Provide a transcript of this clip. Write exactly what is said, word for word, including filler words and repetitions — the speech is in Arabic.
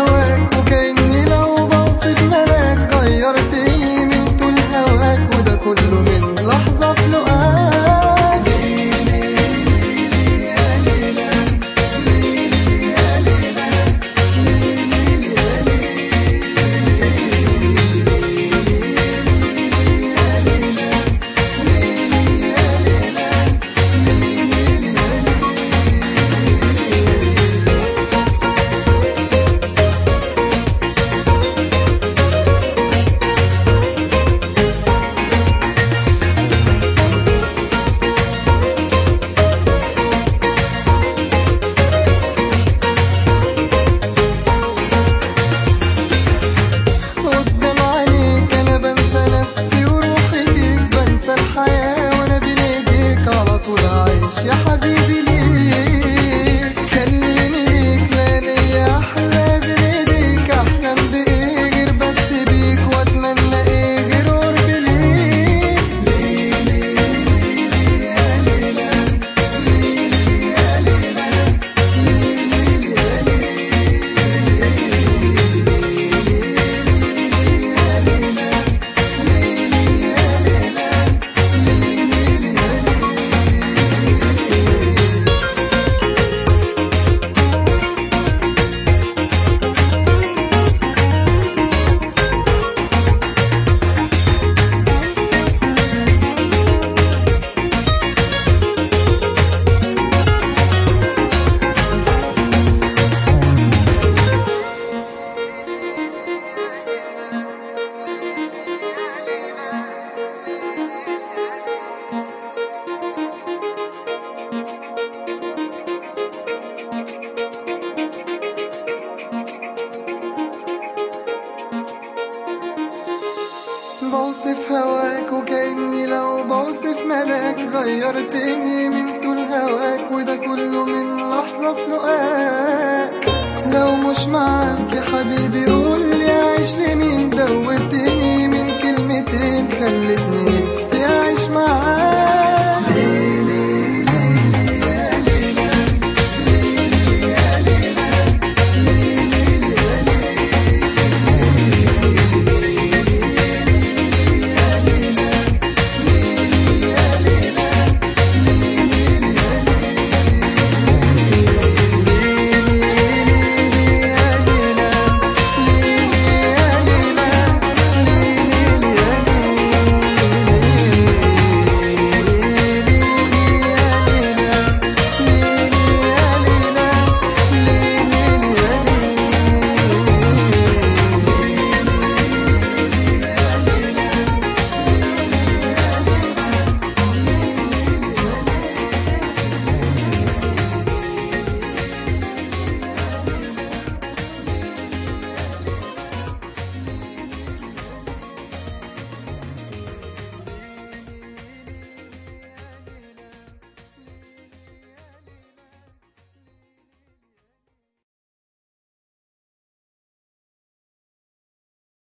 هواك وكأني لو بوصف ملاك، غيرتني من طول هواك وده كله من لحظة في لقاك. يا حبيبي ليك خليني ليك ليالي احلى بايديك، احلم بايه غير بس بيك واتمنى ايه غير قرب ليك. ليلي ليلي يا ليلى ليلي يا ليلى ليلي يا بوصف هواك وكأني لو بوصف ملاك، غيرتني من طول هواك وده كله من لحظة في لقاك. لو مش معاك يا حبيبي